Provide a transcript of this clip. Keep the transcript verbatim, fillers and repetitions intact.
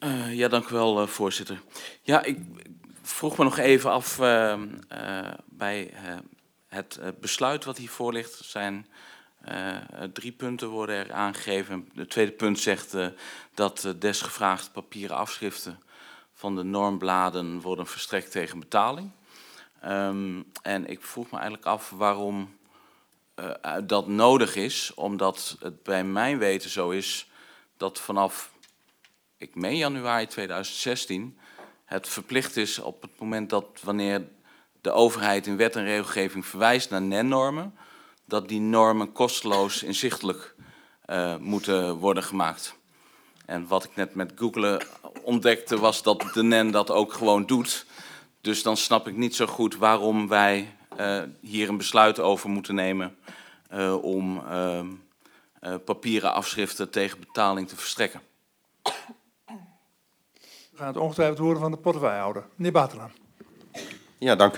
Uh, ja, dank u wel, uh, voorzitter. Ja, ik vroeg me nog even af uh, uh, bij uh, het uh, besluit wat hiervoor ligt. Er zijn uh, drie punten worden er aangegeven. Het tweede punt zegt uh, dat uh, desgevraagd papieren afschriften van de normbladen worden verstrekt tegen betaling. Um, en ik vroeg me eigenlijk af waarom uh, dat nodig is, omdat het bij mijn weten zo is dat vanaf, ik meen januari tweeduizend zestien, het verplicht is op het moment dat wanneer de overheid in wet en regelgeving verwijst naar N E N-normen, dat die normen kosteloos inzichtelijk uh, moeten worden gemaakt. En wat ik net met googlen ontdekte was dat de N E N dat ook gewoon doet. Dus dan snap ik niet zo goed waarom wij uh, hier een besluit over moeten nemen uh, om uh, uh, papieren afschriften tegen betaling te verstrekken. We gaan het ongetwijfeld horen van de portefeuillehouder. Meneer Batela. Ja, dank